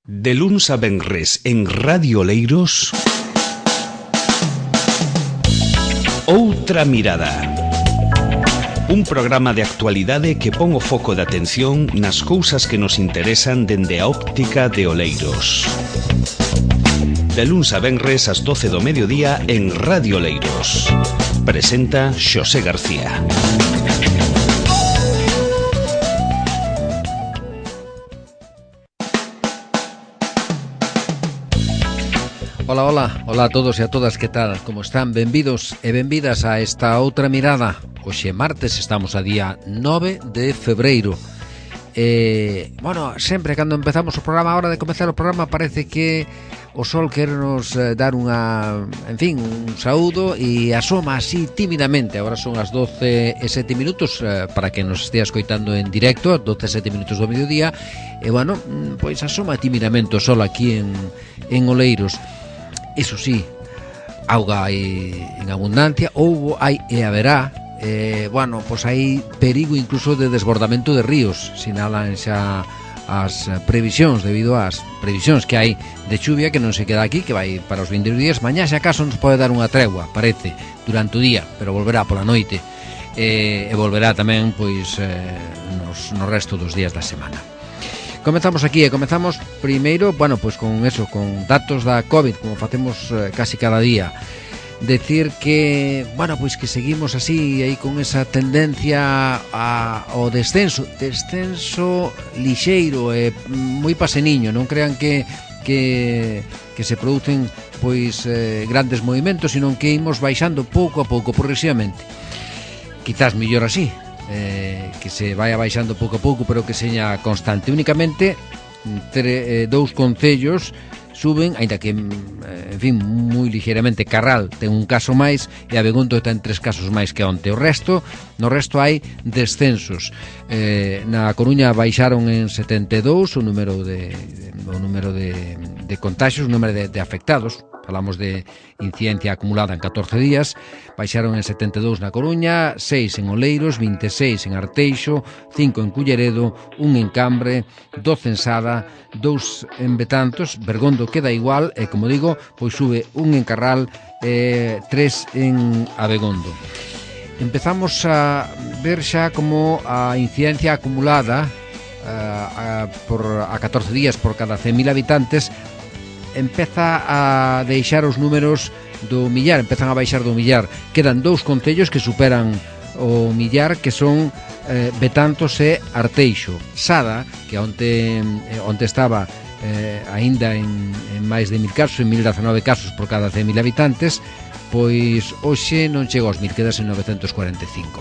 De luns a venres en Radio Oleiros, Outra Mirada. Un programa de actualidade que pon o foco de atención nas cousas que nos interesan dende a óptica de Oleiros. De luns a venres ás 12 do mediodía en Radio Oleiros. Presenta Xosé García. Ola a todos e a todas, que tal? Como están? Benvidos e benvidas a esta Outra Mirada. Hoxe martes, estamos a día 9 de febreiro. Sempre cando empezamos o programa, a hora de comezar o programa, parece que o sol quere nos dar un saúdo e asoma así tímidamente. Agora son as 12 e 7 minutos para que nos estea escoitando en directo, 12 e 7 minutos do mediodía. E pois asoma tímidamente o sol aquí en Oleiros. Iso sí, auga hai en abundancia, hai e haberá. Pois hai perigo incluso de desbordamento de ríos, sinalan xa as previsións, debido ás previsións que hai de chuvia que non se queda aquí, que vai para os 20 días. Mañá, se acaso, nos pode dar unha tregua, parece, durante o día, pero volverá pola noite, e volverá tamén pois no resto dos días da semana. Comezamos aquí comezamos primeiro, con datos da COVID, como facemos casi cada día. Decir que, que seguimos así aí con esa tendencia ao descenso lixeiro e moi paseniño. Non crean que se producen grandes movimentos, sino que imos baixando pouco a pouco, progresivamente. Quizás mellor así, que se vaya baixando pouco a pouco, pero que seña constante. Únicamente dous concellos suben, aínda que moi ligeiramente. Carral ten un caso máis e Abegondo ten 3 casos máis que onte. No resto hai descensos. Na Coruña baixaron en 72 o número de contagios, o número de afectados. Falamos de incidencia acumulada en 14 días. Baixaron en 72 na Coruña, 6 en Oleiros, 26 en Arteixo, 5 en Culleredo, 1 en Cambre, 12 en Sada, 2 en Betanzos. Bergondo queda igual e, como digo, pois sube 1 en Carral e 3 en Abegondo. Empezamos a ver xa como a incidencia acumulada a 14 días por cada 100.000 habitantes empeza a deixar os números do millar, empezan a baixar do millar. Quedan 2 concellos que superan o millar, que son Betanzos e Arteixo. Sada, que onte estaba aínda en máis de 1.000 casos, en 1.019 casos por cada 100.000 habitantes, pois hoxe non chega aos 1.000, quedas en 945.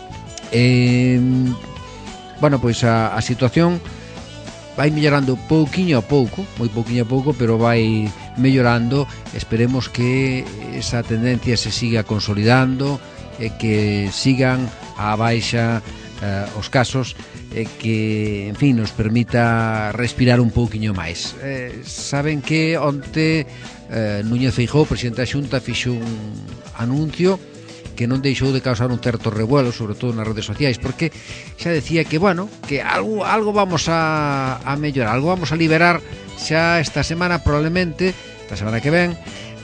A situación vai mellorando pouquiño a pouco, moi pouquiño a pouco, pero vai mellorando. Esperemos que esa tendencia se siga consolidando e que sigan a baixa os casos e que, nos permita respirar un pouquiño máis. Saben que onte Núñez Feijóo, presidente da Xunta, fixo un anuncio que non deixou de causar un certo revuelo, sobre todo nas redes sociais, porque xa decía que, que algo vamos a mellorar, algo vamos a liberar xa esta semana, probablemente, esta semana que ven,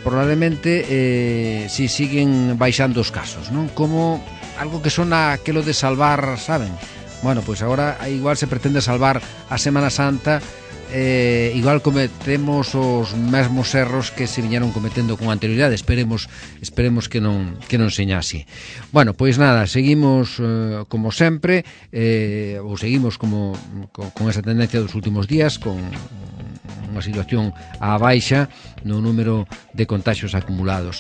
si siguen baixando os casos, non? Como algo que sona aquilo de salvar, saben? Agora igual se pretende salvar a Semana Santa, igual cometemos os mesmos erros que se viñeron cometendo con anterioridade. Esperemos que non seña así. Seguimos como sempre, ou seguimos con esa tendencia dos últimos días, con unha situación á baixa no número de contagios acumulados.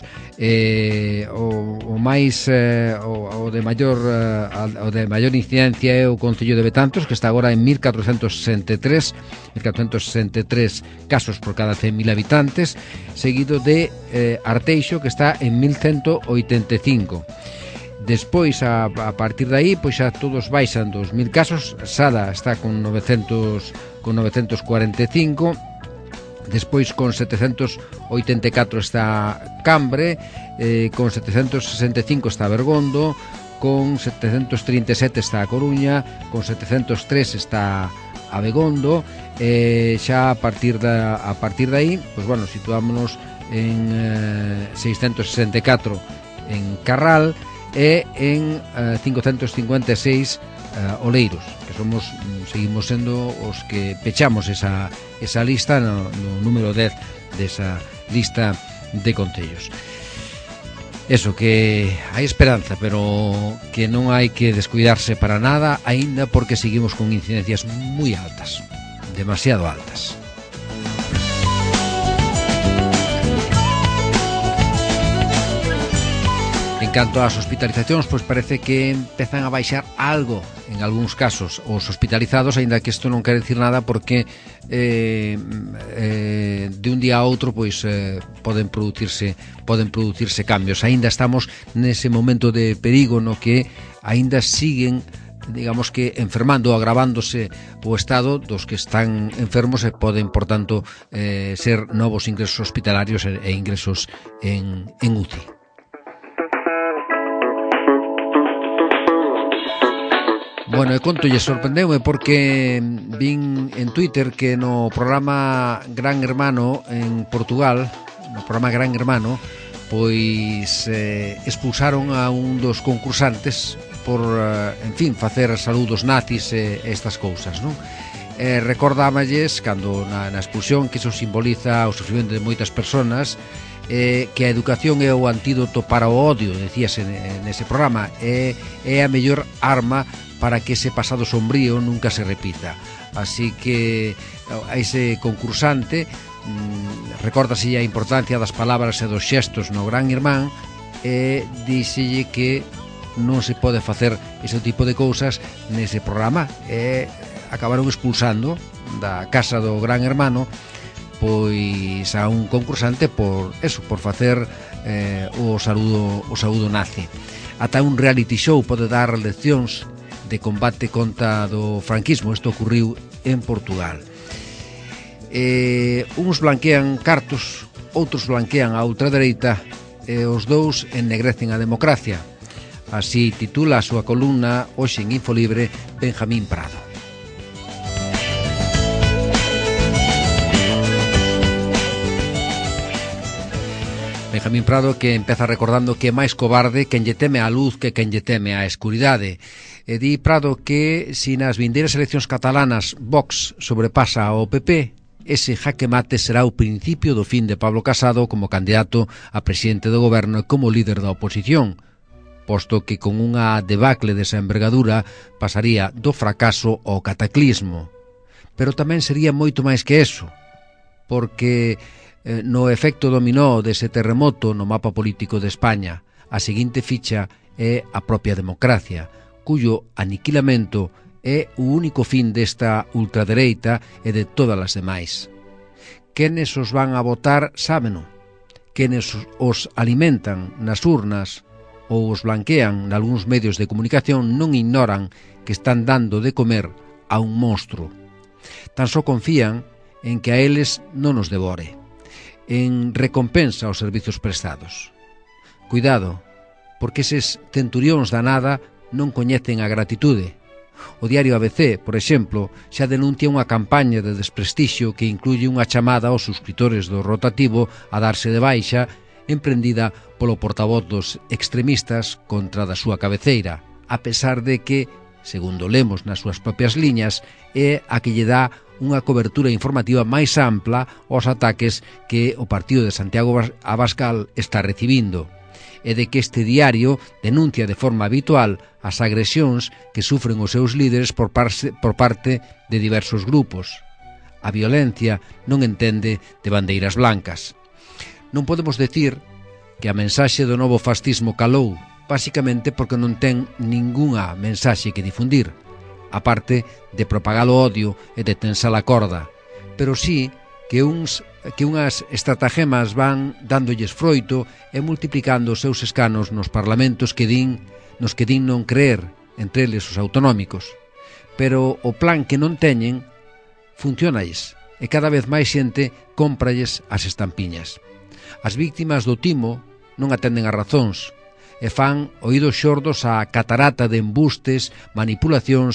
O de maior incidencia é o concello de Betanzos, que está agora en 1.463 casos por cada 100.000 habitantes, seguido de Arteixo, que está en 1.185. Despois, a partir de aí, pois xa todos baixan 2.000 casos. Sada está con 945. Despois, con 784 está Cambre, con 765 está Bergondo, con 737 está A Coruña, con 703 está Abegondo, xa a partir de aí, pois bueno, situámonos en 664 en Carral e en 556 Oleiros, que seguimos sendo os que pechamos esa lista no número 10 desa lista de concellos. Eso, que hai esperanza, pero que non hai que descuidarse para nada, aínda porque seguimos con incidencias moi altas, demasiado altas. En canto ás hospitalizacións, pois parece que empezan a baixar algo en algúns casos os hospitalizados, aínda que isto non quere dicir nada porque de un día a outro pois poden producirse cambios. Aínda estamos nese momento de perigo no que aínda siguen, digamos que, enfermando ou agravándose o estado dos que están enfermos e poden, por tanto, ser novos ingresos hospitalarios e ingresos en UCI. Bueno, e contolle, sorprendeume porque vin en Twitter que no programa Gran Hermano en Portugal, pois expulsaron a un dos concursantes por, en fin, facer saludos nazis e estas cousas, non? Recordámalles, cando na expulsión, que iso simboliza o sufrimento de moitas persoas, que a educación é o antídoto para o odio, decíase nese programa, é a mellor arma para que ese pasado sombrío nunca se repita. Así que a ese concursante recórdase a importancia das palabras e dos xestos no Gran Irmán e díxelle que non se pode facer ese tipo de cousas nese programa e acabaron expulsando da casa do Gran Hermano pois a un concursante por facer o saúdo nazi. Ata un reality show pode dar leccións de combate contra do franquismo. Isto ocurriu en Portugal. Uns blanquean cartos, outros blanquean a ultradereita e os dous ennegrecen a democracia. Así titula a súa columna hoxe en Infolibre Benjamín Prado. Benjamín Prado, que empeza recordando que é máis cobarde quen lle teme a luz que quen lle teme a escuridade. E di Prado que se nas vindeiras eleccións catalanas Vox sobrepasa ao PP, ese jaque mate será o principio do fin de Pablo Casado como candidato a presidente do goberno e como líder da oposición, posto que con unha debacle desa envergadura pasaría do fracaso ao cataclismo. Pero tamén sería moito máis que eso, porque no efecto dominó dese terremoto no mapa político de España, a seguinte ficha é a propia democracia, cuyo aniquilamento é o único fin desta ultradereita e de todas as demais. Quenes os van a votar sábeno, quenes os alimentan nas urnas ou os blanquean nalgúns medios de comunicación non ignoran que están dando de comer a un monstro. Tan só confían en que a eles non os devore, en recompensa aos servizos prestados. Cuidado, porque eses centurións da nada non coñecen a gratitude. O diario ABC, por exemplo, xa denuncia unha campaña de desprestixio que incluye unha chamada aos suscriptores do rotativo a darse de baixa, emprendida polo portavoz dos extremistas contra da súa cabeceira, a pesar de que, segundo lemos nas súas propias liñas, é a que lle dá unha cobertura informativa máis ampla aos ataques que o partido de Santiago Abascal está recibindo, e de que este diario denuncia de forma habitual as agresións que sufren os seus líderes por parte de diversos grupos. A violencia non entende de bandeiras blancas. Non podemos decir que a mensaxe do novo fascismo calou, basicamente porque non ten ningunha mensaxe que difundir, aparte de propagar o odio e de tensar a corda, pero sí que unhas estratagemas van dándolles froito e multiplicando os seus escanos nos parlamentos nos que din non creer, entre eles os autonómicos. Pero o plan que non teñen funcionalles e cada vez máis xente cómpralles as estampiñas. As víctimas do timo non atenden as razóns e fan oídos xordos á catarata de embustes, manipulacións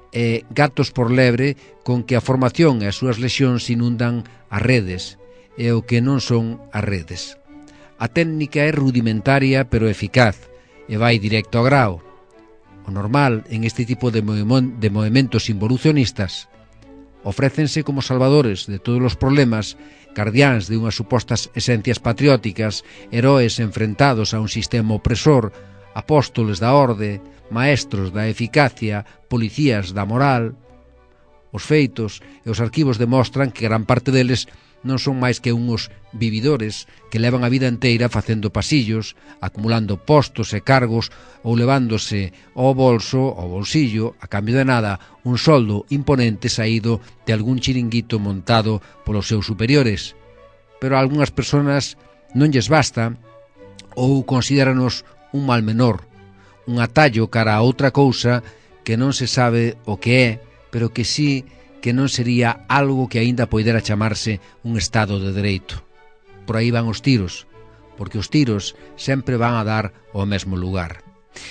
e gatos por lebre con que a formación e as súas lesións inundan as redes e o que non son as redes. A técnica é rudimentaria pero eficaz e vai directo ao grao. O normal en este tipo de movimentos involucionistas ofrécense como salvadores de todos os problemas, guardiáns de unhas supostas esencias patrióticas, heróis enfrentados a un sistema opresor, apóstoles da orde, maestros da eficacia, policías da moral. Os feitos e os arquivos demostran que gran parte deles non son máis que uns vividores que levan a vida inteira facendo pasillos, acumulando postos e cargos ou levándose ao bolso, ao bolsillo, a cambio de nada, un soldo imponente saído de algún chiringuito montado polos seus superiores. Pero a algunhas persoas non lles basta ou considéranos un mal menor, un atallo cara a outra cousa que non se sabe o que é, pero que sí que non sería algo que aínda poidera chamarse un Estado de Dereito. Por aí van os tiros, porque os tiros sempre van a dar ao mesmo lugar.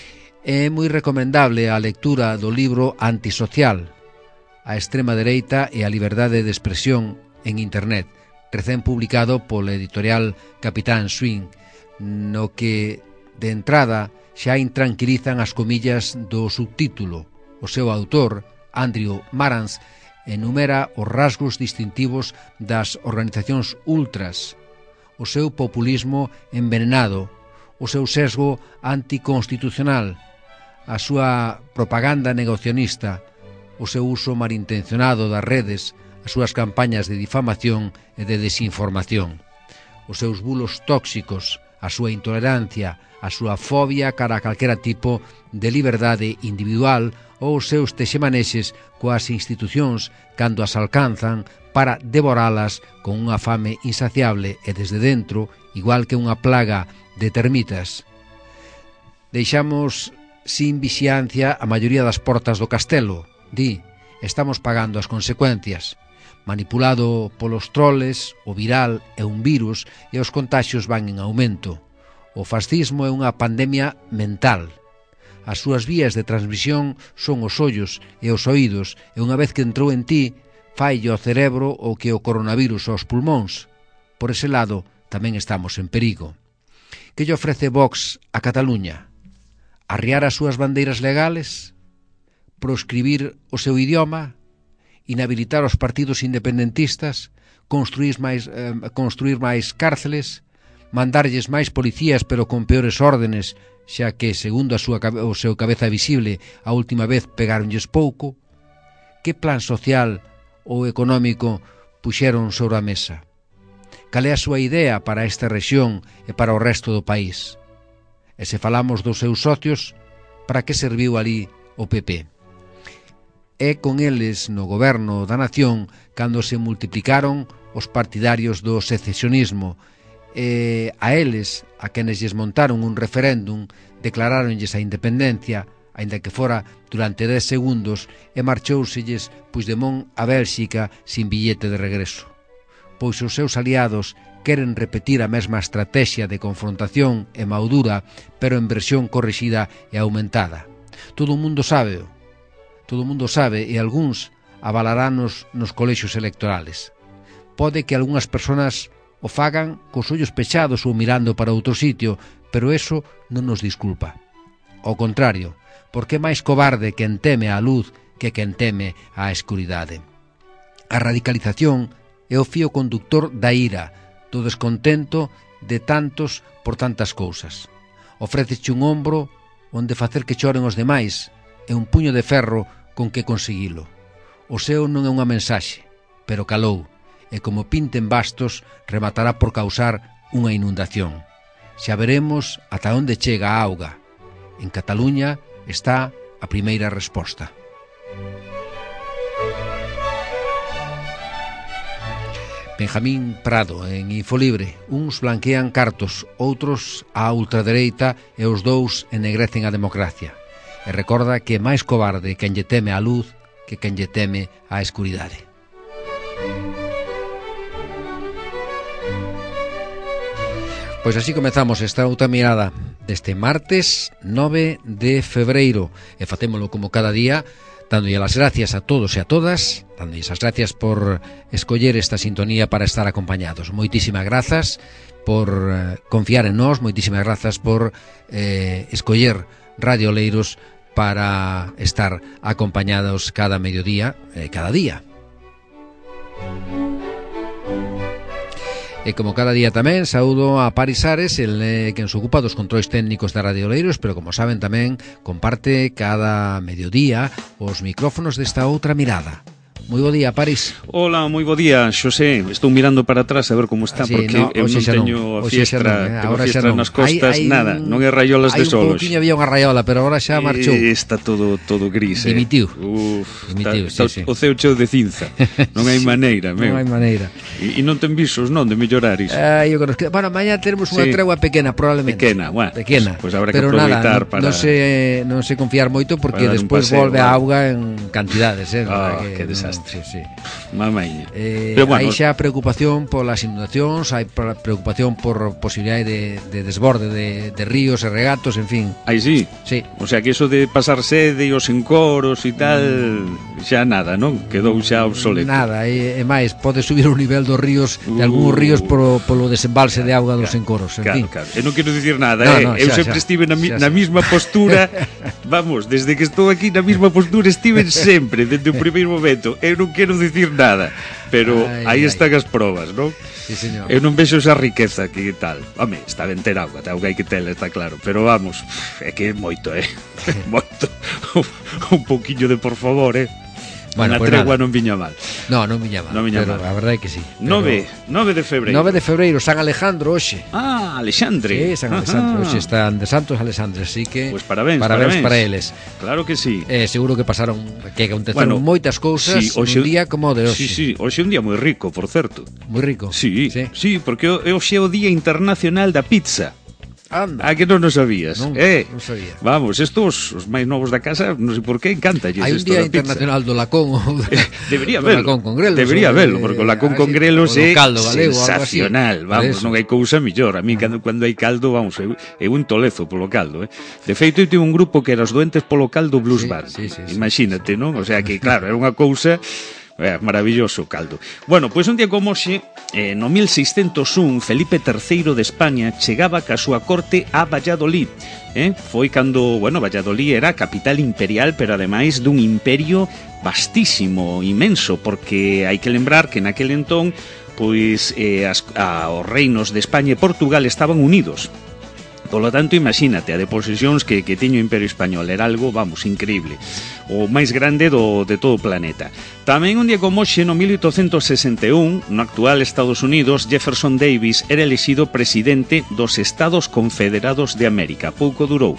É moi recomendable a lectura do libro Antisocial, a extrema dereita e a liberdade de expresión en Internet, recén publicado pola editorial Capitán Swing, no que, de entrada, xa intranquilizan as comillas do subtítulo. O seu autor, Andrew Marantz, enumera os rasgos distintivos das organizacións ultras, o seu populismo envenenado, o seu sesgo anticonstitucional, a súa propaganda negacionista, o seu uso malintencionado das redes, as súas campañas de difamación e de desinformación, os seus bulos tóxicos, a súa intolerancia, a súa fobia cara a calquera tipo de liberdade individual ou os seus texemanexes coas institucións cando as alcanzan para devoralas con unha fame insaciable e desde dentro, igual que unha plaga de termitas. Deixamos sin vixiancia a maioría das portas do castelo, di, estamos pagando as consecuencias. Manipulado polos troles, o viral é un virus e os contaxios van en aumento. O fascismo é unha pandemia mental. As súas vías de transmisión son os ollos e os oídos e unha vez que entrou en ti, faille ao cerebro o que o coronavirus aos pulmóns. Por ese lado, tamén estamos en perigo. Que lle ofrece Vox a Cataluña? Arriar as súas bandeiras legales? Proscribir o seu idioma? Inhabilitar os partidos independentistas? Construir máis cárceles? Mandarlles máis policías pero con peores órdenes, xa que, segundo o seu cabeza visible, a última vez pegáronlles pouco? Que plan social ou económico puxeron sobre a mesa? Cal é a súa idea para esta rexión e para o resto do país? E se falamos dos seus socios, para que serviu ali o PP? É con eles no goberno da nación cando se multiplicaron os partidarios do secesionismo e a eles, a quenes lles montaron un referéndum, declaráronlles a independencia, aínda que fora durante 10 segundos, e marchouselles Puigdemont a Bélxica sin billete de regreso. Pois os seus aliados queren repetir a mesma estrategia de confrontación e maudura, pero en versión corrixida e aumentada. Todo o mundo sabe e algúns avalarános nos colexios electorales. Pode que algunhas persoas o fagan cos ollos pechados ou mirando para outro sitio, pero eso non nos disculpa. Ao contrario, porque é máis cobarde quen teme a luz que quen teme a escuridade. A radicalización é o fío conductor da ira, do descontento de tantos por tantas cousas. Ofréceche un ombro onde facer que choren os demais e un puño de ferro con que conseguilo. O seu non é unha mensaxe, pero calou, e como pinten bastos, rematará por causar unha inundación. Xa veremos ata onde chega a auga. En Cataluña está a primeira resposta. Benjamín Prado, en Infolibre. Uns blanquean cartos, outros a ultradereita e os dous ennegrecen a democracia. E recorda que é máis cobarde quen lle teme a luz que quen lle teme a escuridade. Pois así comezamos esta outra mirada deste martes 9 de febreiro e facémolo como cada día dándolle las gracias a todos e a todas, dándolle as gracias por escoller esta sintonía para estar acompañados. Moitísimas grazas por confiar en nós, moitísimas grazas por escoller Radio Oleiros para estar acompañados cada mediodía, cada día. E como cada día tamén, saúdo a Paris Ares, el quen se ocupa dos controis técnicos da Radio Oleiros, pero como saben tamén comparte cada mediodía os micrófonos desta outra mirada. Moi bo día, Paris. Hola, moi bo día, Xosé. Estou mirando para atrás a ver como está, porque eu non teño a fiestra nas costas, nada, non é raiolas de solos. Hai un pouquinho había unha raiola, pero agora xa marchou. Está todo gris, Dimitiu. O ceo cheo de cinza. Non hai maneira, meu. Non hai maneira. E non ten visos, non, de mellorar iso. Eu creo que, bueno, mañá teremos unha tregua pequena, probablemente. Pequena, bueno. Pois habrá que aproveitar para... non se confiar moito, porque despois volve a auga en cantidades, que desastre. Sí. Mamaña. Pero bueno, hai xa preocupación polas inundacións, hai preocupación por posibilidade de desborde de ríos e regatos, en fin. Aí sí? Sí. O sea que eso de pasar sede e os encoros e tal, xa nada, non? Quedou xa obsoleto. Nada, e máis, pode subir o nivel dos ríos, de algúns ríos polo desembalse de auga dos encoros, en fin. Claro. Eu non quero dicir nada, eu sempre estive na mesma postura, vamos, desde que estou aquí na mesma postura estive sempre, desde o primeiro momento. Eu non quero dicir nada, pero aí están as probas, non? Sí, señor. Eu non vexo esa riqueza que tal. Home, está ben ter auga, hai que tela, está claro, pero vamos, é que é moito, moito. Un pouquiño de por favor, Bueno, pues tregua non viña mal. Non viña mal, pero a verdade é que sí. 9 de febreiro. 9 de febreiro, San Alejandro hoxe. Alexandre. Sí, San Alejandro, hoxe están de Santos Alexandre, así que pues parabéns para eles. Claro que sí. Seguro que aconteceron moitas cousas un día como o de hoxe. Sí, hoxe é un día moi rico, por certo. Moi rico. Sí, porque hoxe é o Día Internacional da Pizza. Anda. Que non o sabías? Non sabía. Vamos, estos, os máis novos da casa, non sei por qué, encántalles hai un isto día da pizza. internacional do lacón Debería verlo. Lacón con grelos. Debería verlo, porque o lacón con grelos é galego, sensacional. Vamos, non hai cousa millor. A mí cando hai caldo, vamos, é un tolezo polo caldo, De feito, eu tive un grupo que era os doentes polo caldo Blues Bar. Imagínate, non? O sea que, claro, era unha cousa... maravilloso o caldo. Bueno, pois un día como hoxe, no 1601, Felipe III de España chegaba ca súa corte a Valladolid. Foi cando, Valladolid era a capital imperial, pero ademais dun imperio vastísimo, inmenso, porque hai que lembrar que naquel entón, pois, os reinos de España e Portugal estaban unidos. Polo tanto, imagínate, a de posesións que tiño o Imperio Español era algo, vamos, increíble. O máis grande de todo o planeta. Tamén un día como hoxe, no 1861, no actual Estados Unidos, Jefferson Davis era elexido presidente dos Estados Confederados de América. Pouco durou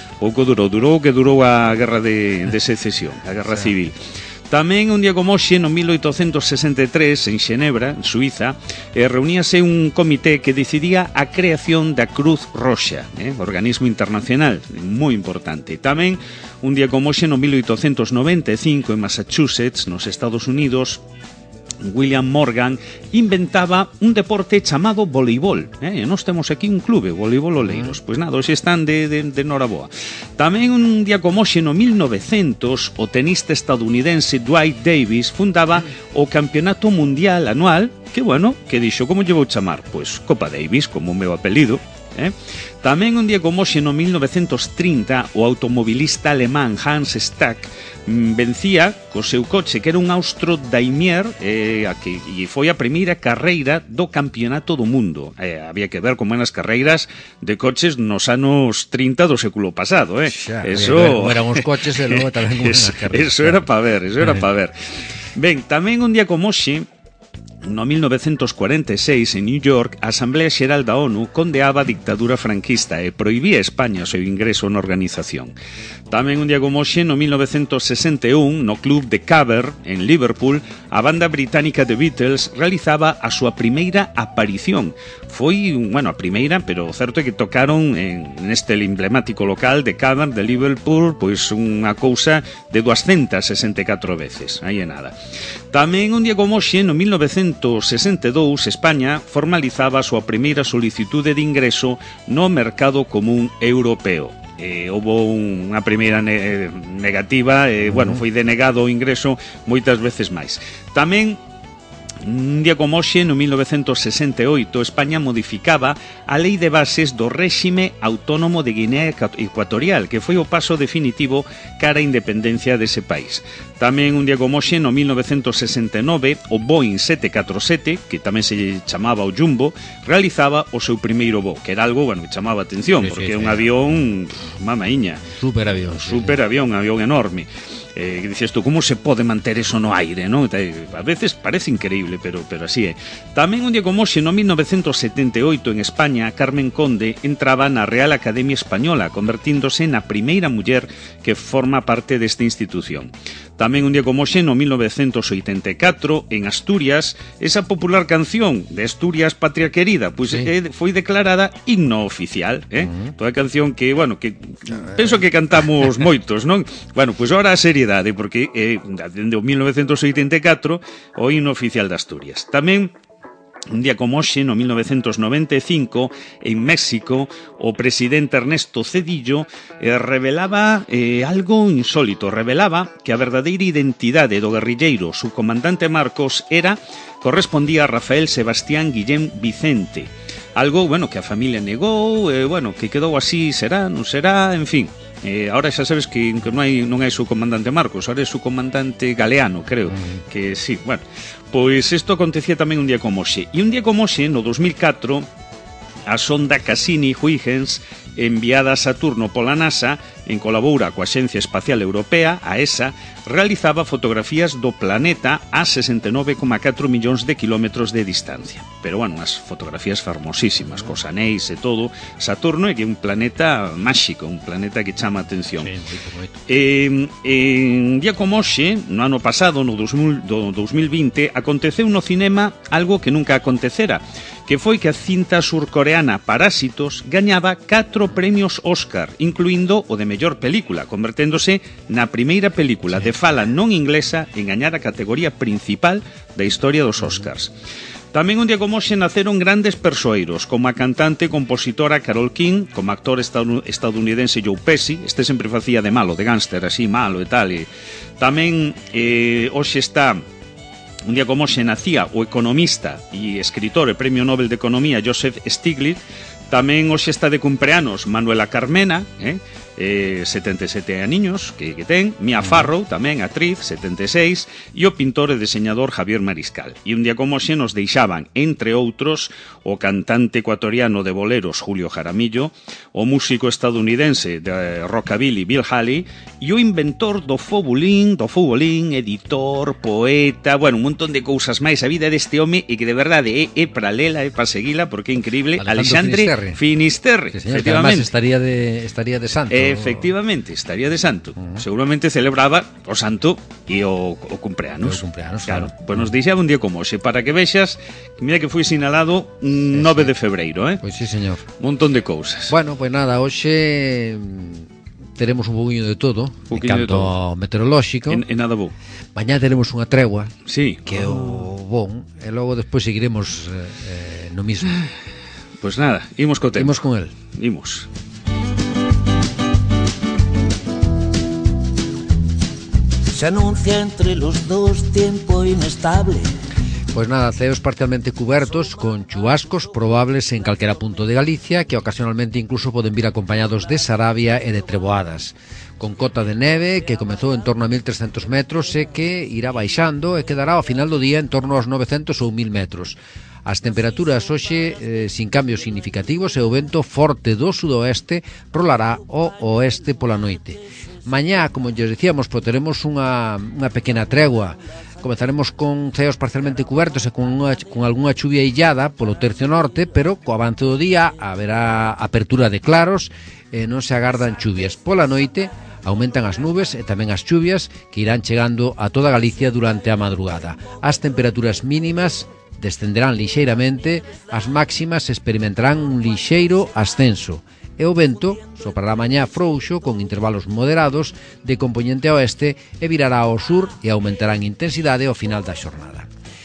que durou a guerra de secesión, a guerra civil. Tamén un día como hoxe, no 1863, en Xenebra, en Suiza, reuníase un comité que decidía a creación da Cruz Roxa, organismo internacional moi importante. Tamén un día como hoxe, no 1895, en Massachusetts, nos Estados Unidos, William Morgan inventaba un deporte chamado voleibol. Nós temos aquí un clube, Voleibol Oleiros. Pois nada, hoxe están de noraboa. Tamén un día como hoxe, no 1900, o tenista estadounidense Dwight Davis fundaba o Campeonato Mundial Anual, que dixo, como lle vou chamar? Pois Copa Davis, como o meu apelido. Tamén un día como hoxe, no 1930, o automobilista alemán Hans Stack vencía co seu coche, que era un Austro Daimler, e foi a primeira carreira do campeonato do mundo. Había que ver como eran as carreiras de coches nos anos 30 do século pasado, Eso eran os coches e logo tamén como as carreiras. Eso era para ver. Ben, tamén un día como hoxe, no 1946, en New York, a Asamblea Xeral da ONU condeaba a dictadura franquista e prohibía a España o seu ingreso na organización. Tamén un día como hoxe, no 1961, no club de Cavern, en Liverpool, a banda británica The Beatles realizaba a súa primeira aparición. Foi, a primeira, pero o certo é que tocaron neste emblemático local de Cavern de Liverpool, pois unha cousa de 264 veces, aí é nada. Tamén un día como hoxe, no 1962, España formalizaba a súa primeira solicitude de ingreso no mercado común europeo. houve unha primeira negativa, bueno, foi denegado o ingreso moitas veces máis. Tamén un día como hoxe, no 1968, España modificaba a lei de bases do réxime autónomo de Guinea Ecuatorial, que foi o paso definitivo cara á independencia dese país. Tamén un día como hoxe, no 1969, o Boeing 747, que tamén se chamaba o Jumbo, realizaba o seu primeiro voo, que era algo, bueno, que chamaba a atención, porque é un avión, mamaíña. Superavión. Un avión enorme. Que dices tú, como se pode manter eso no aire, non? A veces parece increíble, pero así é. Tamén un día como hoxe, no 1978, en España, Carmen Conde entraba na Real Academia Española, convertíndose na primeira muller que forma parte desta institución. Tamén un día como hoxe, no 1984, en Asturias, esa popular canción de Asturias Patria Querida, pois foi declarada himno oficial, toda canción que, bueno, que penso que cantamos moitos, non? Bueno, pois ahora a seriedade, porque dende o 1984 o himno oficial de Asturias. Tamén un día como hoxe, no 1995, en México, o presidente Ernesto Zedillo revelaba algo insólito. Revelaba que a verdadeira identidade do guerrilleiro subcomandante Marcos correspondía a Rafael Sebastián Guillén Vicente. Algo, bueno, que a familia negou, bueno, que quedou así, será, non será, en fin. Ahora xa sabes que non hai subcomandante Marcos, ahora é subcomandante Galeano, creo, que sí, bueno. Pois isto acontecía tamén un día como hoxe. E un día como hoxe, no 2004, a sonda Cassini-Huygens, enviada a Saturno pola NASA, en colabora coa Axencia Espacial Europea, a ESA, realizaba fotografías do planeta a 69,4 millóns de kilómetros de distancia. Pero, bueno, as fotografías fermosísimas, cos anéis e todo. Saturno é que é un planeta máxico, un planeta que chama a atención. Sí, moito. En día como hoxe, no ano pasado, no 2020, aconteceu no cinema algo que nunca acontecera, que foi que a cinta surcoreana Parásitos gañaba 4 premios Óscar, incluindo o de mellor película, converténdose na primeira película de fala non inglesa en gañar a categoría principal da historia dos Óscars. Tamén un día como hoxe naceron grandes persoeiros, como a cantante e compositora Carole King, como actor estadounidense Joe Pesci, este sempre facía de malo, de gángster, así malo e tal. Tamén hoxe está... Un día como hoxe nacía o economista e escritor e Premio Nobel de Economía Joseph Stiglitz. Tamén hoxe está de cumpleanos Manuela Carmena, 77 aniños que ten, Mia Farrow, tamén actriz, 76, e o pintor e diseñador Javier Mariscal. E un día como hoxe nos deixaban, entre outros, o cantante ecuatoriano de boleros Julio Jaramillo, o músico estadounidense de rockabilly Bill Haley, e o inventor do foubolín, editor, poeta, bueno, un montón de cousas máis. A vida deste home e que de verdade é para lela, é para seguila, porque é increíble. Alexandre Finisterre, sí, señor, efectivamente. Estaría de santo. Efectivamente, estaría de santo. Seguramente celebraba o santo e o cumpleanos. Claro, pois nos deixaba un día como hoxe, para que vexas, mira que foi sinalado 9 de febreiro, Pois sí, señor. Un montón de cousas. Bueno, pois nada, hoxe teremos un poquinho de todo, en canto ao meteorolóxico. E nada bo. Mañá teremos unha tregua, sí, que é o bon, e logo despois seguiremos no mismo. Pois nada, imos co tempo. Imos con el. Imos. Se anuncia entre los dos tiempo inestable. Pois nada, ceos parcialmente cubertos con chubascos probables en calquera punto de Galicia, que ocasionalmente incluso poden vir acompañados de sarabia e de treboadas, con cota de neve que comezou en torno a 1300 metros e que irá baixando e quedará ao final do día en torno aos 900 ou 1000 metros. As temperaturas hoxe sin cambios significativos e o vento forte do sudoeste rolará ao oeste pola noite. Mañá, como lles dicíamos, teremos unha pequena tregua. Comezaremos con ceos parcialmente cubertos e con algunha chuvia illada polo tercio norte, pero co avance do día haberá apertura de claros e non se agardan chuvias. Pola noite aumentan as nubes e tamén as chuvias que irán chegando a toda Galicia durante a madrugada. As temperaturas mínimas descenderán lixeiramente, as máximas experimentarán un lixeiro ascenso. E o vento soprará mañá frouxo con intervalos moderados de compoñente a oeste e virará ao sur e aumentará en intensidade ao final da xornada.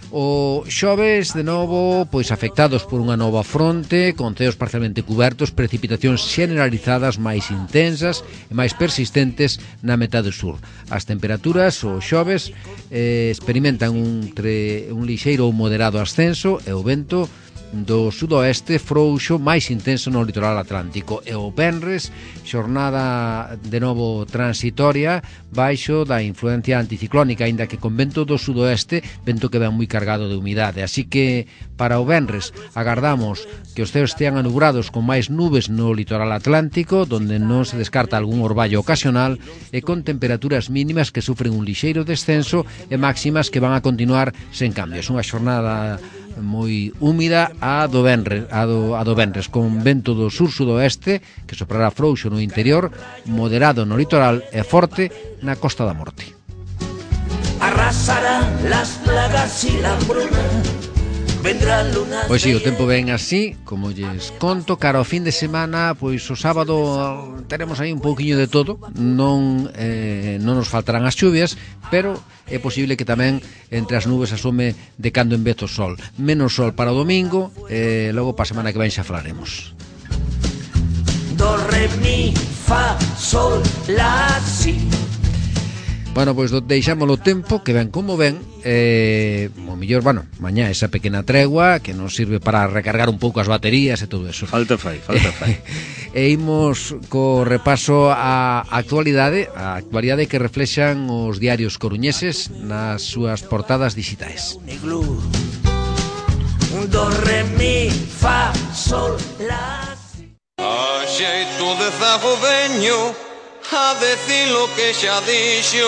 O xoves, de novo, pois afectados por unha nova fronte, con ceos parcialmente cubertos, precipitacións generalizadas máis intensas e máis persistentes na metade sur. As temperaturas, o xoves, experimentan un lixeiro ou moderado ascenso e o vento do sudoeste frouxo máis intenso no litoral atlántico, e o venres xornada de novo transitoria baixo da influencia anticiclónica, aínda que con vento do sudoeste, vento que ven moi cargado de humidade. Así que para o venres agardamos que os ceos estean anubrados con máis nubes no litoral atlántico, donde non se descarta algún orballo ocasional, e con temperaturas mínimas que sufren un lixeiro descenso e máximas que van a continuar sen cambios. Unha xornada moi húmida a do venres, con vento do sur-sudoeste que soprará frouxo no interior, moderado no litoral e forte na Costa da Morte. Arrasarán las plagas y la hambruna. Pois si, o tempo ven así, como lles conto. Cara ao fin de semana, pois o sábado teremos aí un pouquiño de todo. Non nos faltarán as chuvias, pero é posible que tamén entre as nubes asome de cando en vez o sol. Menos sol para o domingo, logo para a semana que ven xa falaremos. Do, re, mi, fa, sol, la, si. Bueno, pois deixámoslo tempo, que ven como ven. O mellor, mañá esa pequena tregua que nos sirve para recargar un pouco as baterías e todo eso. Falta fai. E imos co repaso a actualidade que reflexan os diarios coruñeses nas súas portadas digitais. Do, re, mi, fa, sol, la, si. A xeito de zago veño a decir lo que xa dixo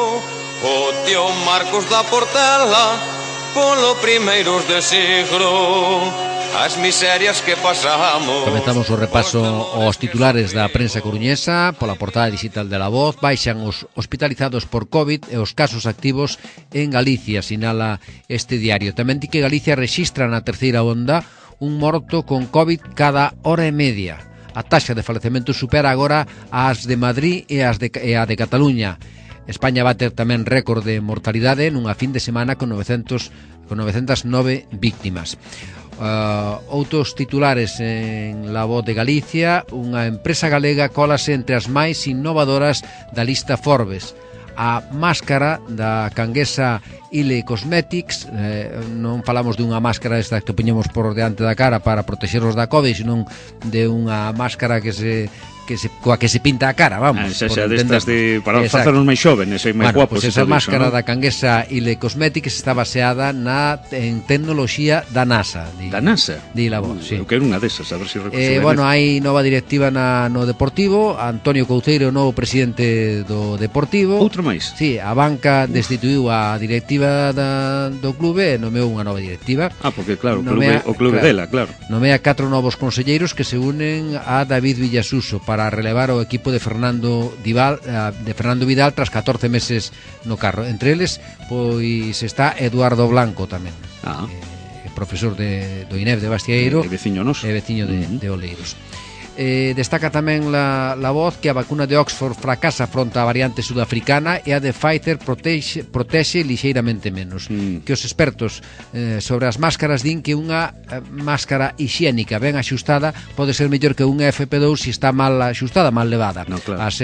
o tío Marcos da Portela polo primeiros de siglo, as miserias que pasamos. Comenzamos o repaso aos titulares da prensa coruñesa pola portada digital de La Voz. Baixan os hospitalizados por COVID e os casos activos en Galicia, sinala este diario. Tamén di que Galicia rexistra na terceira onda un morto con COVID cada hora e media. A taxa de falecemento supera agora as de Madrid e a de Cataluña. España va ter tamén récord de mortalidade nunha fin de semana con 909 víctimas. Outros titulares en La Voz de Galicia. Unha empresa galega cólase entre as máis innovadoras da lista Forbes. A máscara da canguesa Ile Cosmetics, non falamos dunha máscara esta que poñemos por diante da cara para protexernos da COVID, senón de unha máscara coa que se pinta a cara, vamos. Xa destas para facernos máis xóvenes e máis guapos. Pues esa máscara da canguesa Ile Cosmetics está baseada en tecnoloxía da NASA. Da NASA? Di La Voz, sí. Eu quero unha desas, a ver se hai nova directiva no Deportivo. Antonio Couceiro, novo presidente do Deportivo. Outro máis? Sí, a banca destituiu a directiva do clube e nomeou unha nova directiva. Porque claro, o clube dela, claro. Nomea 4 novos conselleiros que se unen a David Villasuso para relevar o equipo de Fernando Vidal tras 14 meses no carro. Entre eles, pois está Eduardo Blanco tamén, profesor do INEF de Bastieiro, veciño de Oleiros. Destaca tamén la Voz que a vacuna de Oxford fracasa fronte á variante sudafricana e a de Pfizer protexe lixeiramente menos. Que os expertos sobre as máscaras din que unha máscara hixiénica ben axustada pode ser mellor que unha FP2 se está mal axustada, mal levada. No, claro. As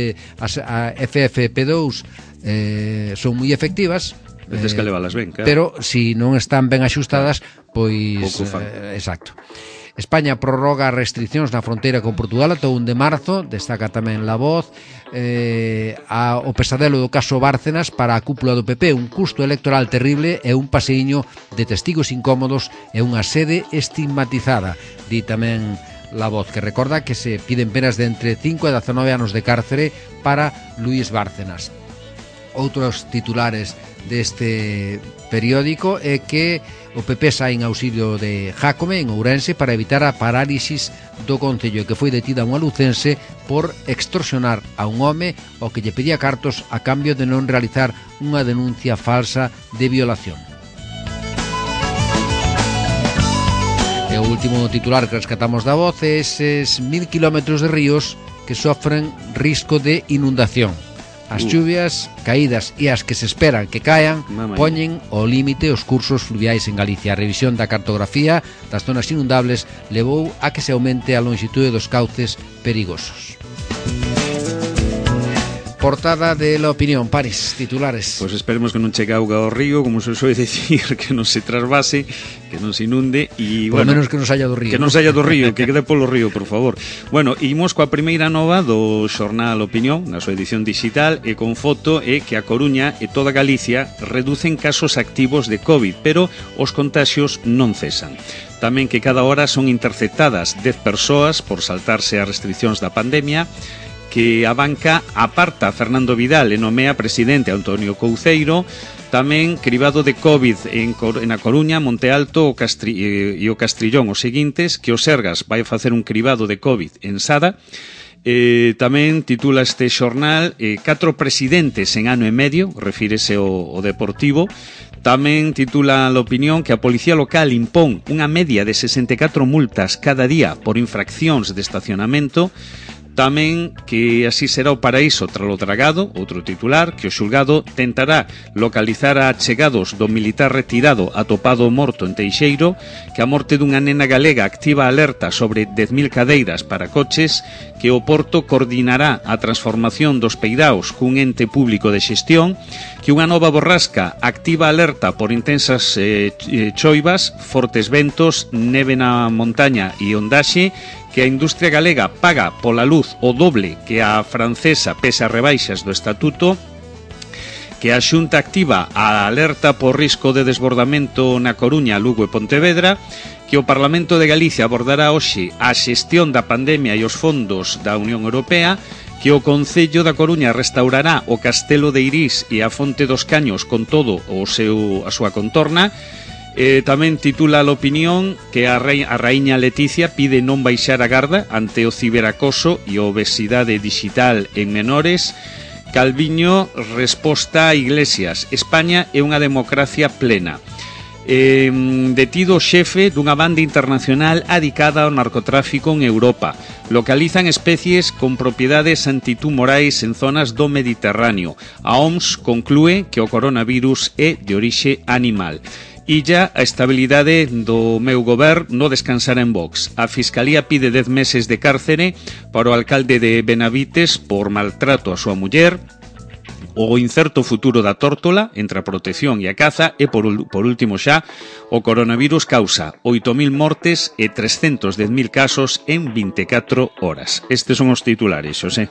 FFP2 son moi efectivas, que levalas ben, claro. Pero si non están ben axustadas, pois exacto. España prorroga restriccións na fronteira con Portugal ata o 1 de marzo, destaca tamén La Voz. O pesadelo do caso Bárcenas para a cúpula do PP, un custo electoral terrible e un paseiño de testigos incómodos e unha sede estigmatizada. Di tamén La Voz, que recorda que se piden penas de entre 5 e 19 anos de cárcere para Luís Bárcenas. Outros titulares deste periódico é que o PP sai en auxilio de Jácome, en Ourense, para evitar a parálisis do concello, que foi detida unha lucense por extorsionar a un home ao que lle pedía cartos a cambio de non realizar unha denuncia falsa de violación. E o último titular que rescatamos da Voz é eses 1000 kilómetros de ríos que sofren risco de inundación. As chuvias caídas e as que se esperan que caan poñen ao límite os cursos fluviais en Galicia. A revisión da cartografía das zonas inundables levou a que se aumente a longitude dos cauces perigosos. Portada de La Opinión, Paris, titulares. Pois esperemos que non chegue auga ao río, como se soe dicir, que non se trasvase, que non se inunde e, bueno, menos que non saia do río. Que non saia do río, que quede polo río, por favor. Bueno, imos coa primeira nova do xornal Opinión, na súa edición digital, e con foto é que a Coruña e toda Galicia reducen casos activos de COVID, pero os contaxios non cesan. Tamén que cada hora son interceptadas 10 persoas por saltarse as restriccións da pandemia, que a banca aparta a Fernando Vidal e nomea presidente a Antonio Couceiro, tamén cribado de COVID en A Coruña, Monte Alto e o Castrillón os seguintes, que o Sergas vai facer un cribado de COVID en Sada. Tamén titula este xornal 4 presidentes en ano e medio, refírese ao Deportivo. Tamén titula La Opinión que a Policía Local impón unha media de 64 multas cada día por infraccións de estacionamento. Tamén que así será o paraíso tralo dragado, outro titular, que o xulgado tentará localizar a achegados do militar retirado atopado morto en Teixeiro, que a morte dunha nena galega activa alerta sobre 10.000 cadeiras para coches, que o Porto coordinará a transformación dos peiraos cun ente público de xestión, que unha nova borrasca activa alerta por intensas choivas, fortes ventos, neve na montaña e ondaxe, que a industria galega paga pola luz o doble que a francesa pese a rebaixas do estatuto, que a Xunta activa a alerta por risco de desbordamento na Coruña, Lugo e Pontevedra, que o Parlamento de Galicia abordará hoxe a xestión da pandemia e os fondos da Unión Europea, que o Concello da Coruña restaurará o Castelo de Irís e a Fonte dos Caños con todo a súa contorna. Tamén titula La Opinión que a raíña Leticia pide non baixar a garda ante o ciberacoso e a obesidade digital en menores. Calviño resposta a Iglesias: España é unha democracia plena. Detido o xefe dunha banda internacional adicada ao narcotráfico en Europa. Localizan especies con propiedades antitumorais en zonas do Mediterráneo. A OMS conclúe que o coronavirus é de orixe animal. Illa a estabilidade do meu goberno no descansará en Vox. A Fiscalía pide 10 meses de cárcere para o alcalde de Benavites por maltrato a súa muller. O incerto futuro da tórtola entre a protección e a caza e por último xa o coronavirus causa 8.000 mortes e 310.000 casos en 24 horas. Estes son os titulares, Xosé.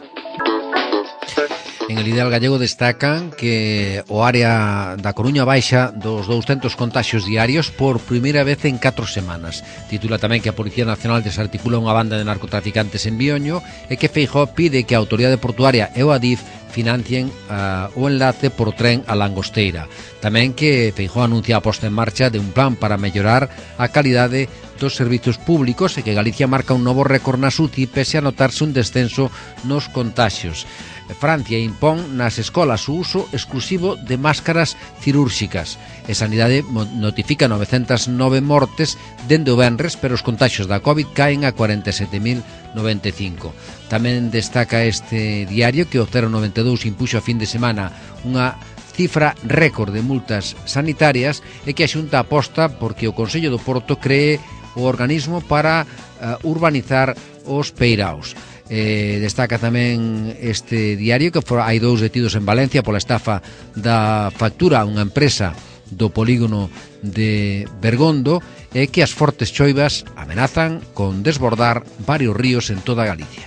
En El Ideal Gallego destacan que o área da Coruña baixa dos 200 contaxios diarios por primeira vez en 4 semanas. Titula tamén que a Policía Nacional desarticula unha banda de narcotraficantes en Bioño e que Feijóo pide que a Autoridade Portuaria e o Adif financien o enlace por tren a Langosteira. Tamén que Feijóo anuncia a posta en marcha de un plan para mellorar a calidade dos servizos públicos e que Galicia marca un novo récord nas UCI pese a notarse un descenso nos contaxios. Francia impón nas escolas o uso exclusivo de máscaras cirúrxicas. E Sanidade notifica 909 mortes dende o venres, pero os contaxios da COVID caen a 47.095. Tamén destaca este diario que o 092 impuxo a fin de semana unha cifra récord de multas sanitarias e que a Xunta aposta porque o Consello do Porto cree o organismo para urbanizar os peiraos. Destaca tamén este diario que hai 2 detidos en Valencia pola estafa da factura a unha empresa do polígono de Bergondo e que as fortes choivas amenazan con desbordar varios ríos en toda Galicia.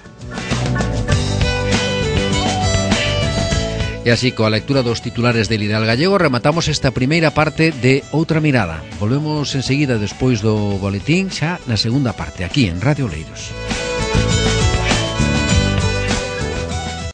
E así, coa lectura dos titulares del Ideal Gallego, rematamos esta primeira parte de Outra Mirada. Volvemos enseguida despois do boletín, xa na segunda parte, aquí en Radio Oleiros.